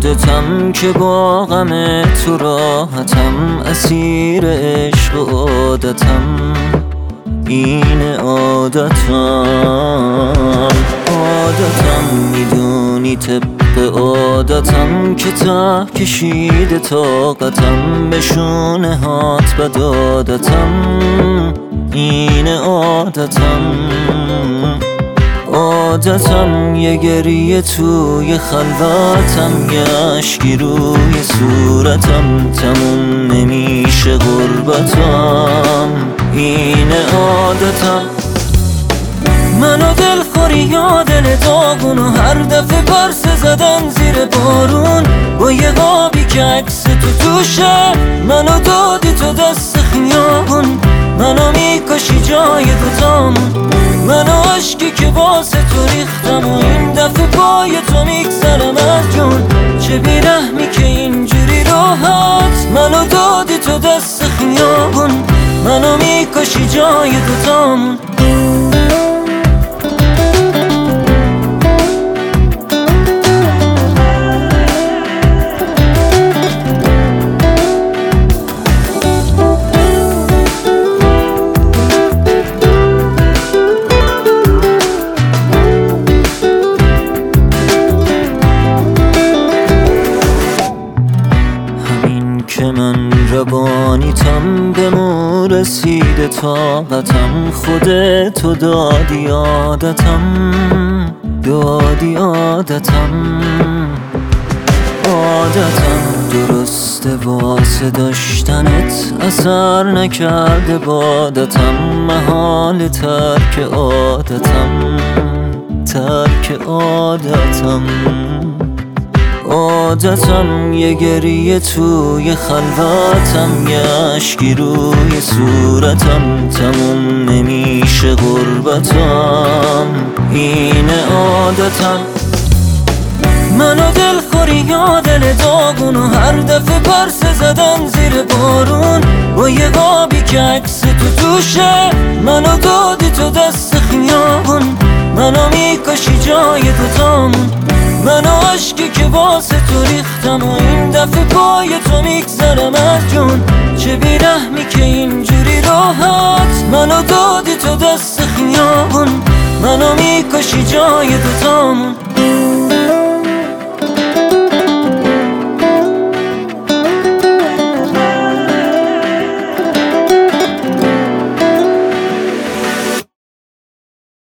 خودتم که با غم تو راحتم، اسیر عشق و عادتم، این عادتم میدونی طبق عادتم که ته کشیده طاقتم، به شونه هات بد عادتم، این عادتم یه گریه توی خلوتم، یه اشکی روی صورتم، تموم نمیشه غربتم، این عادتم. منو دلخوری یا دل داغون و هر دفعه پرسه زدن زیر بارون، با یه قابی که عکس تو توشه منو دادی تو دست خیابون، منو میکشی جای دوتامون، منو عشقی که واسه تو ریختم و این دفعه پای تو میگذرم از جون، چه بیرحمی که اینجوری راحت منو دادی تو دست خیابون، منو میکشی جای دوتامون. که من روانیتم به مو رسیده طاقتم، خودتو دادی عادتم، درسته واسه داشتنت اثر نکرده بادتم، محال ترک عادتم یه گریه توی خلوتم، یه اشکی روی صورتم، تموم نمیشه غربتم، این عادتم. منو دلخوری یا دل داغون و هر دفعه پرسه زدن زیر بارون، با یه قابی که عکس تو توشه منو دادی تو دست خیابون، منو میکشی جای دوتامون، منو عشقی که واسه تو ریختم و این دفعه پای تو میگذرم از جون، چه بیرحمی که اینجوری راحت منو دادی تو دست خیابون، منو میکشی جای دوتامون.